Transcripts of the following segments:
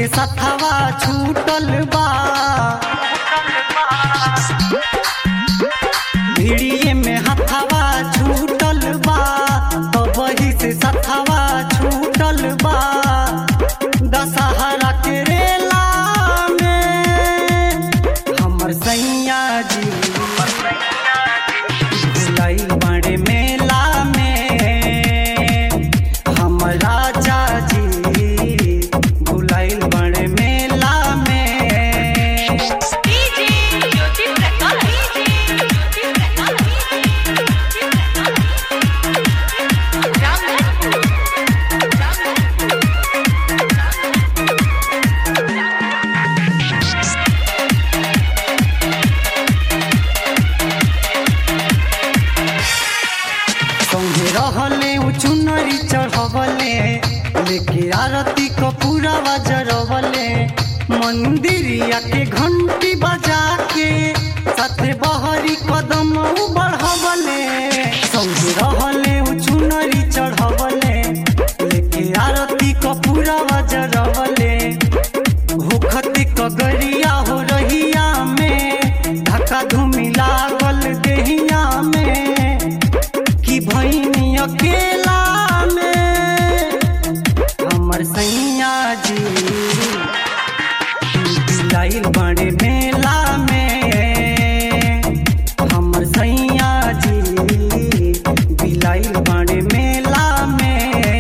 सथवा छूटल बा, भिड़िए में हथवा छूटल बा, तो वही से सथवा छूटल बा। दशहरा के रेला में हमर सैया जी भुलाइल बाड़े मेला में, हमर राजा जी भुलाइल बाड़े मेला में। संगे रहले उ चुनरी चढ़वले, लेके आरती कपूरा बजरवले, मंदिरिया के घंटी बजा के साथे बहरी कदम बढ़वले। संगे रहले उ चुनरी चढ़वले, लेके आरती कपूरा बजरवले, होखती कगरिया हो रहिया में, धक्का धूमि लागल देहिया में, कि भैनी अकेला में हमर सैया जी बिलाइल बाड़े मेला में, हमर सैया जी बिलाइल बाड़े मेला में।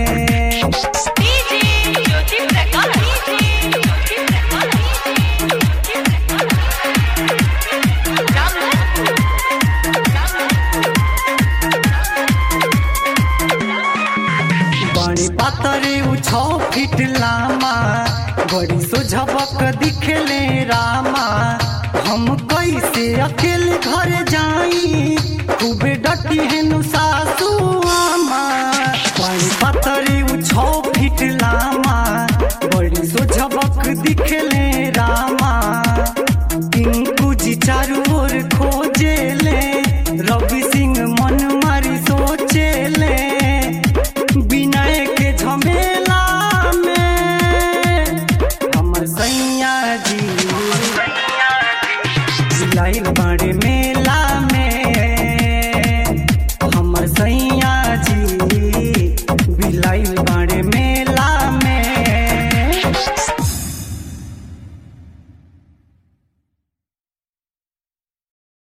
बड़ी पातरे उ 6 फीट लामा, बड़ी सोझबक दिखले रामा, हम कैसे अकेले घर जाई, खूबे डटी हेनु सासू आमा। बड़ी पातरे उ 6 फीट लामा, बड़ी सोझबक दिखले